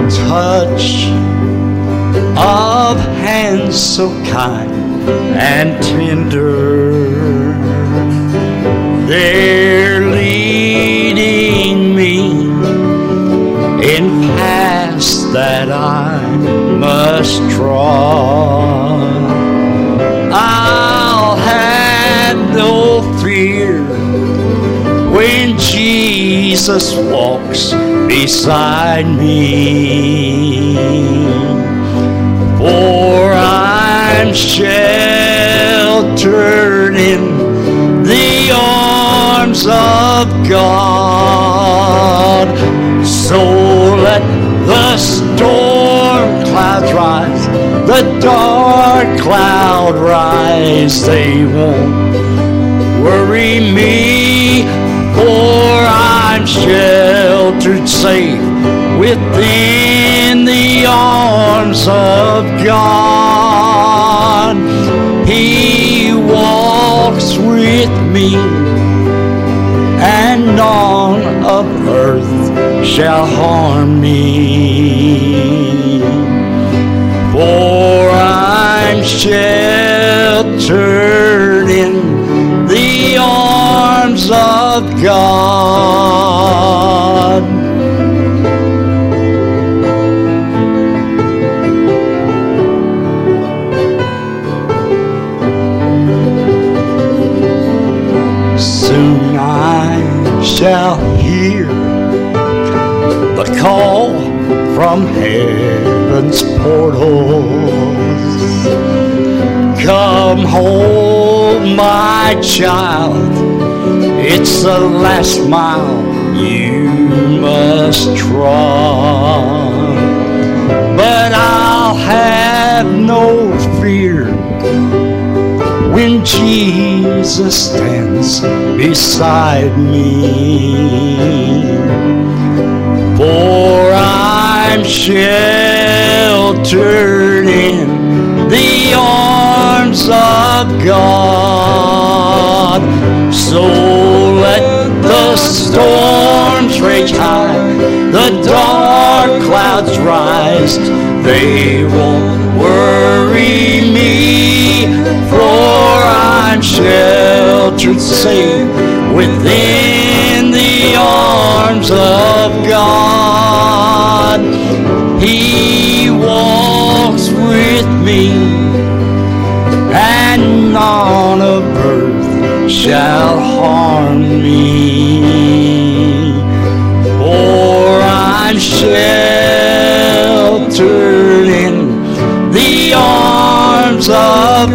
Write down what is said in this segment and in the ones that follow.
touch of hands so kind and tender. They're leading me in paths that I must trod. I'll have no fear when Jesus walks beside me, for I'm sheltered in the arms of God. So let the storm clouds rise, the dark cloud rise, they won't worry me, for I'm sheltered safe within the arms of God. He walks with me, and none of earth shall harm me, for I'm sheltered in the arms of God. Soon I shall hear the call from heaven's portals. Come home, my child, it's the last mile you must trod. But I'll have no fear when Jesus stands beside me, for I'm sheltered in the arms of God. So let the storms rage high, the dark clouds rise, they won't worry me, for I'm sheltered safe within the arms of God. He walks with me, and none of earth shall harm me, for I'm sheltered in the arms of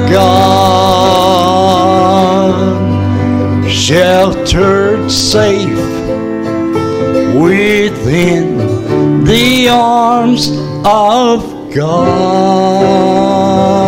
God, sheltered safe within the arms of God.